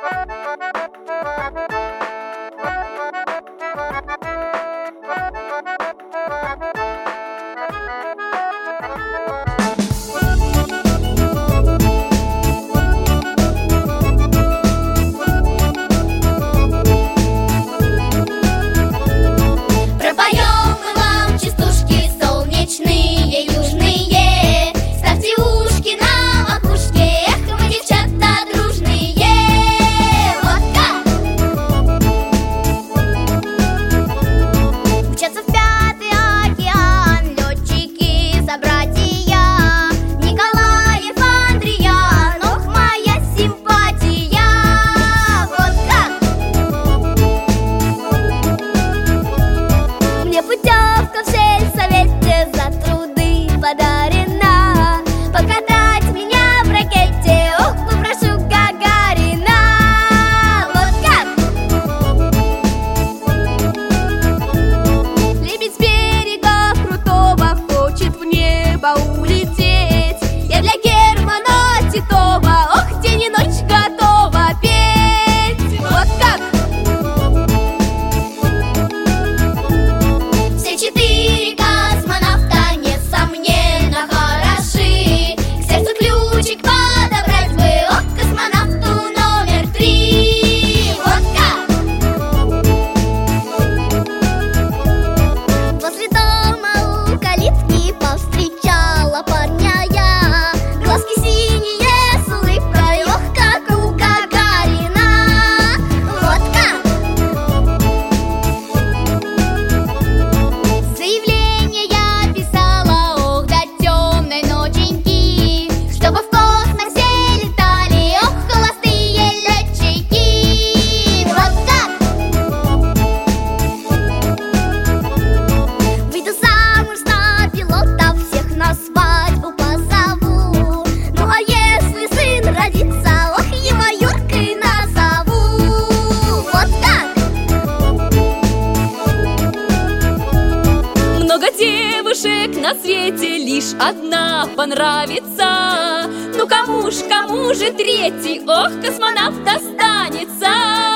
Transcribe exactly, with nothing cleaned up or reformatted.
Путевка в сельсовете за труды подарена. Покатать меня в ракете, ох, попрошу Гагарина. Вот как! Лебедь с берега крутого хочет в небо улететь. Я для Германа Титова, ох, день и ночь готова петь. Вот как! Четыре космонавта, несомненно, хороши. К сердцу ключик подобрать бы, ох, космонавту номер три. Вот как! Возле дома у калитки повстречала парня я. Глазки синие с улыбкой, ох, как у Гагарина. Вот как! Заявление я писала, ох, до темной ноченьки, чтобы в космосе летали, ох, холостые летчики. Вот так! Выйду замуж за пилота, всех на свадьбу позову. Ну а если сын родится, ох, его Юркой назову. Вот так! Много девушек на свете, лишь одна понравится. Ну кому ж, кому же третий, ох, космонавт достанется?